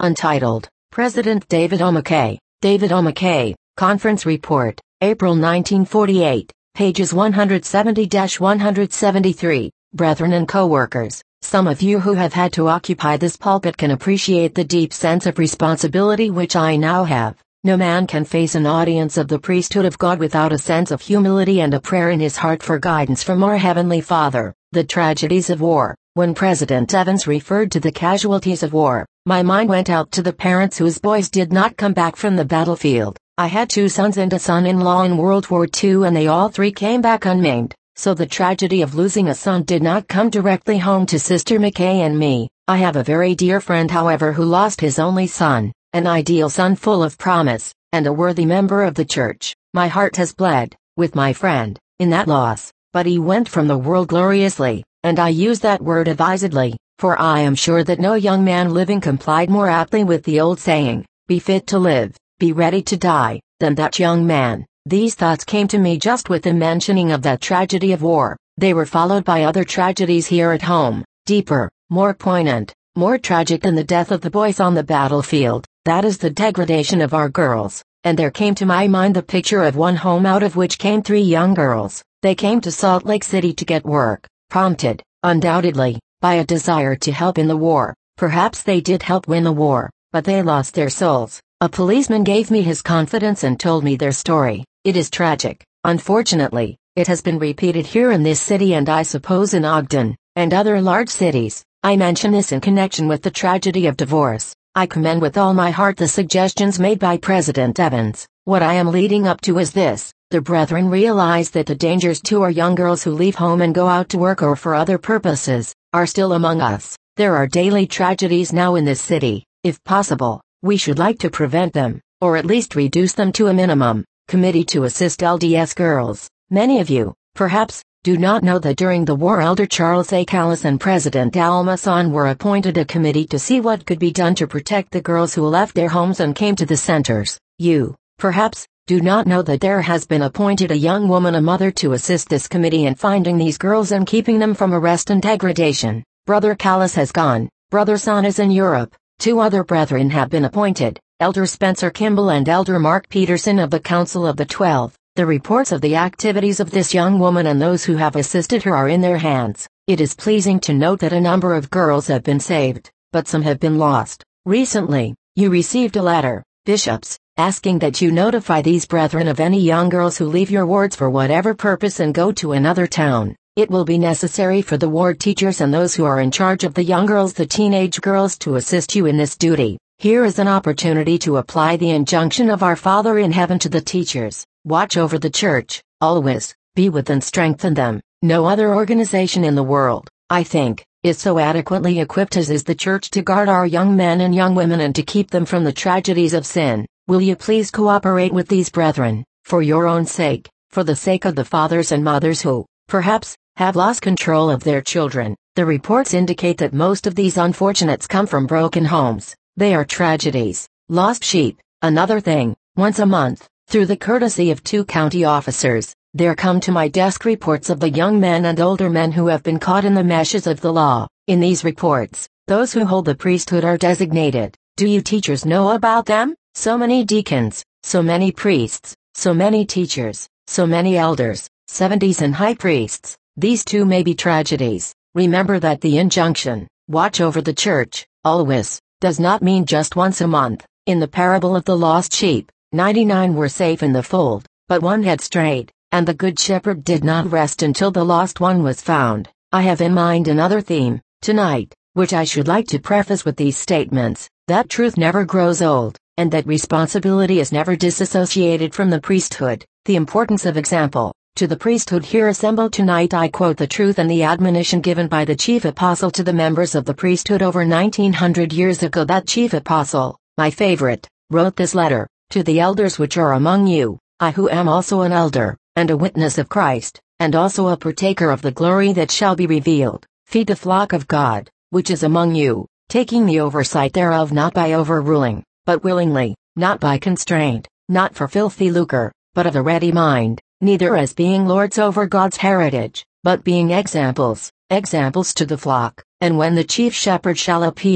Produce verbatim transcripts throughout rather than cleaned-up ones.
Untitled, President David O. McKay, David O. McKay, Conference Report, April nineteen forty-eight, pages one seventy to one seventy-three. Brethren and co-workers, some of you who have had to occupy this pulpit can appreciate the deep sense of responsibility which I now have. No man can face an audience of the priesthood of God without a sense of humility and a prayer in his heart for guidance from our Heavenly Father. The tragedies of war. When President Evans referred to the casualties of war, my mind went out to the parents whose boys did not come back from the battlefield. I had two sons and a son-in-law in World War Two and they all three came back unmaimed, so the tragedy of losing a son did not come directly home to Sister McKay and me. I have a very dear friend however who lost his only son, an ideal son full of promise, and a worthy member of the church. My heart has bled, with my friend, in that loss, but he went from the world gloriously, and I use that word advisedly, for I am sure that no young man living complied more aptly with the old saying, be fit to live, be ready to die, than that young man. These thoughts came to me just with the mentioning of that tragedy of war. They were followed by other tragedies here at home, deeper, more poignant, more tragic than the death of the boys on the battlefield. That is the degradation of our girls, and there came to my mind the picture of one home out of which came three young girls. They came to Salt Lake City to get work, prompted, undoubtedly, by a desire to help in the war. Perhaps they did help win the war, but they lost their souls. A policeman gave me his confidence and told me their story. It is tragic. Unfortunately, it has been repeated here in this city and I suppose in Ogden, and other large cities. I mention this in connection with the tragedy of divorce. I commend with all my heart the suggestions made by President Evans. What I am leading up to is this. The brethren realize that the dangers to our young girls who leave home and go out to work or for other purposes, are still among us. There are daily tragedies now in this city. If possible, we should like to prevent them, or at least reduce them to a minimum. Committee to Assist L D S Girls. Many of you, perhaps, do not know that during the war Elder Charles A. Callis and President Al Mason were appointed a committee to see what could be done to protect the girls who left their homes and came to the centers. You, perhaps, do not know that there has been appointed a young woman, a mother, to assist this committee in finding these girls and keeping them from arrest and degradation. Brother Callis has gone. Brother Son is in Europe. Two other brethren have been appointed, Elder Spencer Kimball and Elder Mark Peterson of the Council of the Twelve. The reports of the activities of this young woman and those who have assisted her are in their hands. It is pleasing to note that a number of girls have been saved, but some have been lost. Recently, you received a letter, bishops, asking that you notify these brethren of any young girls who leave your wards for whatever purpose and go to another town. It will be necessary for the ward teachers and those who are in charge of the young girls, the teenage girls, to assist you in this duty. Here is an opportunity to apply the injunction of our Father in heaven to the teachers. Watch over the church, always, be with and strengthen them. No other organization in the world, I think, is so adequately equipped as is the church to guard our young men and young women and to keep them from the tragedies of sin. Will you please cooperate with these brethren, for your own sake, for the sake of the fathers and mothers who, perhaps, have lost control of their children. The reports indicate that most of these unfortunates come from broken homes. They are tragedies. Lost sheep. Another thing, once a month, through the courtesy of two county officers, there come to my desk reports of the young men and older men who have been caught in the meshes of the law. In these reports, those who hold the priesthood are designated. Do you teachers know about them? So many deacons, so many priests, so many teachers, so many elders, seventies and high priests. These too may be tragedies. Remember that the injunction, watch over the church, always, does not mean just once a month. In the parable of the lost sheep, ninety-nine were safe in the fold, but one had strayed, and the good shepherd did not rest until the lost one was found. I have in mind another theme, tonight, which I should like to preface with these statements, that truth never grows old, and that responsibility is never disassociated from the priesthood. The importance of example. To the priesthood here assembled tonight I quote the truth and the admonition given by the chief apostle to the members of the priesthood over nineteen hundred years ago. That chief apostle, my favorite, wrote this letter, to the elders which are among you, I who am also an elder, and a witness of Christ, and also a partaker of the glory that shall be revealed, feed the flock of God, which is among you, taking the oversight thereof not by overruling, but willingly, not by constraint, not for filthy lucre, but of a ready mind, neither as being lords over God's heritage, but being examples, examples to the flock. And when the chief shepherd shall appear,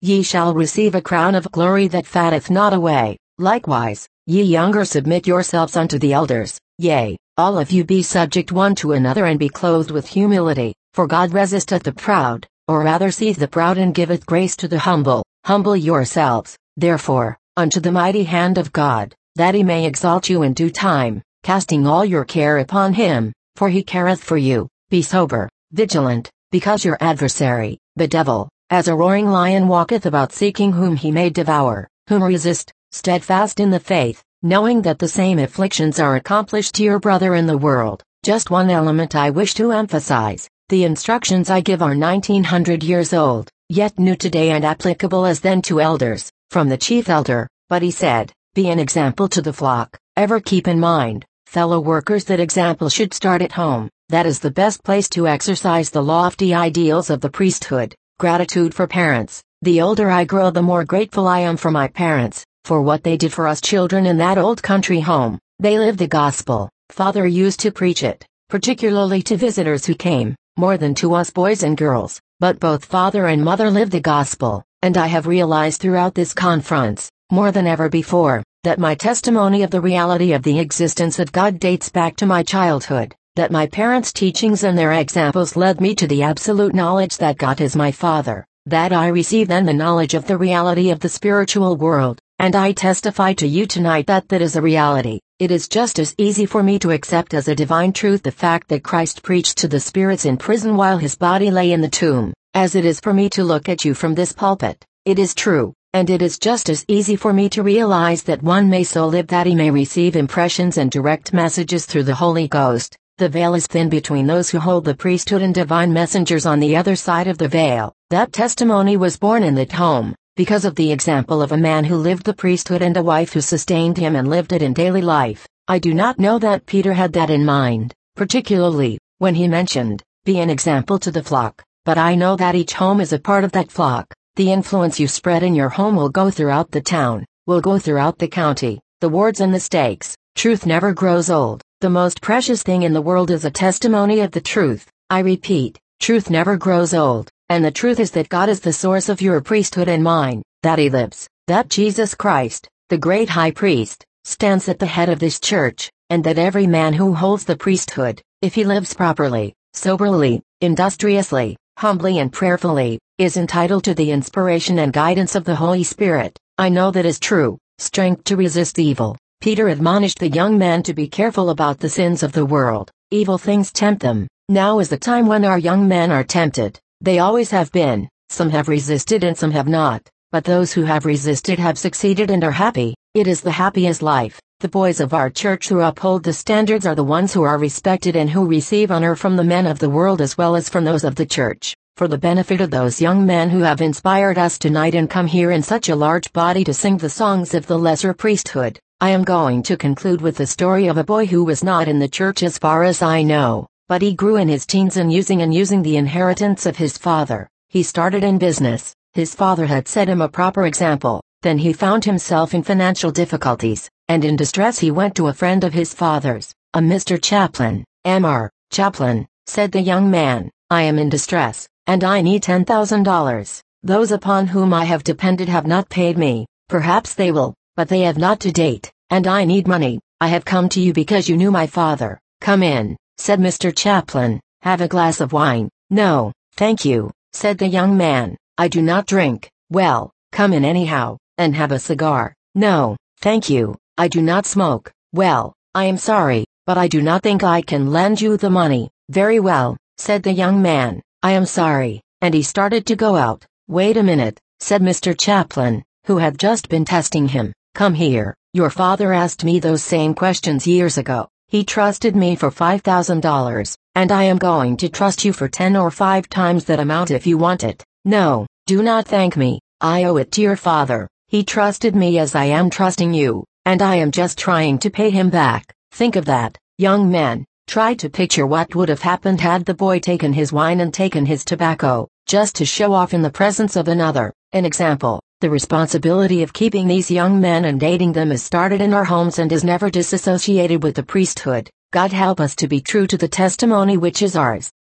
ye shall receive a crown of glory that fatteth not away. Likewise, ye younger submit yourselves unto the elders, yea, all of you be subject one to another and be clothed with humility, for God resisteth the proud, or rather seeth the proud and giveth grace to the humble. Humble yourselves, therefore, unto the mighty hand of God, that he may exalt you in due time, casting all your care upon him, for he careth for you. Be sober, vigilant, because your adversary, the devil, as a roaring lion walketh about seeking whom he may devour. Whom resist, steadfast in the faith, knowing that the same afflictions are accomplished to your brother in the world. Just one element I wish to emphasize. The instructions I give are nineteen hundred years old, yet new today and applicable as then to elders, from the chief elder. But he said, be an example to the flock. Ever keep in mind, fellow workers, that example should start at home. That is the best place to exercise the lofty ideals of the priesthood. Gratitude for parents. The older I grow, the more grateful I am for my parents, for what they did for us children in that old country home. They lived the gospel. Father used to preach it, particularly to visitors who came, more than to us boys and girls, but both father and mother lived the gospel, and I have realized throughout this conference, more than ever before, that my testimony of the reality of the existence of God dates back to my childhood, that my parents' teachings and their examples led me to the absolute knowledge that God is my Father, that I receive then the knowledge of the reality of the spiritual world, and I testify to you tonight that that is a reality. It is just as easy for me to accept as a divine truth the fact that Christ preached to the spirits in prison while his body lay in the tomb, as it is for me to look at you from this pulpit. It is true, and it is just as easy for me to realize that one may so live that he may receive impressions and direct messages through the Holy Ghost. The veil is thin between those who hold the priesthood and divine messengers on the other side of the veil. That testimony was born in that home, because of the example of a man who lived the priesthood and a wife who sustained him and lived it in daily life. I do not know that Peter had that in mind, particularly, when he mentioned, be an example to the flock, but I know that each home is a part of that flock. The influence you spread in your home will go throughout the town, will go throughout the county, the wards and the stakes. Truth never grows old. The most precious thing in the world is a testimony of the truth. I repeat, truth never grows old, and the truth is that God is the source of your priesthood and mine, that he lives, that Jesus Christ, the great high priest, stands at the head of this church, and that every man who holds the priesthood, if he lives properly, soberly, industriously, humbly and prayerfully, is entitled to the inspiration and guidance of the Holy Spirit. I know that is true. Strength to resist evil. Peter admonished the young man to be careful about the sins of the world. Evil things tempt them. Now is the time when our young men are tempted. They always have been. Some have resisted and some have not. But those who have resisted have succeeded and are happy. It is the happiest life. The boys of our church who uphold the standards are the ones who are respected and who receive honor from the men of the world as well as from those of the church. For the benefit of those young men who have inspired us tonight and come here in such a large body to sing the songs of the lesser priesthood, I am going to conclude with the story of a boy who was not in the church as far as I know, but he grew in his teens and using and using the inheritance of his father. He started in business. His father had set him a proper example. Then he found himself in financial difficulties, and in distress he went to a friend of his father's, a Mister Chaplin. M R Chaplin, said the young man, I am in distress, and I need ten thousand dollars. Those upon whom I have depended have not paid me. Perhaps they will, but they have not to date, and I need money. I have come to you because you knew my father. Come in, said Mister Chaplin. Have a glass of wine. No, thank you, said the young man. I do not drink. Well, come in anyhow, and have a cigar. No, thank you, I do not smoke. Well, I am sorry, but I do not think I can lend you the money. Very well, said the young man. I am sorry, and he started to go out. Wait a minute, said Mister Chaplin, who had just been testing him. Come here. Your father asked me those same questions years ago. He trusted me for five thousand dollars, and I am going to trust you for ten or five times that amount if you want it. No, do not thank me. I owe it to your father. He trusted me as I am trusting you, and I am just trying to pay him back. Think of that, young man. Try to picture what would have happened had the boy taken his wine and taken his tobacco, just to show off in the presence of another. An example. The responsibility of keeping these young men and aiding them is started in our homes and is never disassociated with the priesthood. God help us to be true to the testimony which is ours.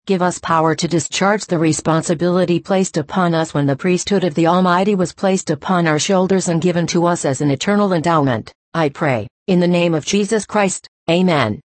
give us power to discharge the responsibility placed upon us when the priesthood of the Almighty was placed upon our shoulders and given to us as an eternal endowment, I pray, in the name of Jesus Christ. Amen.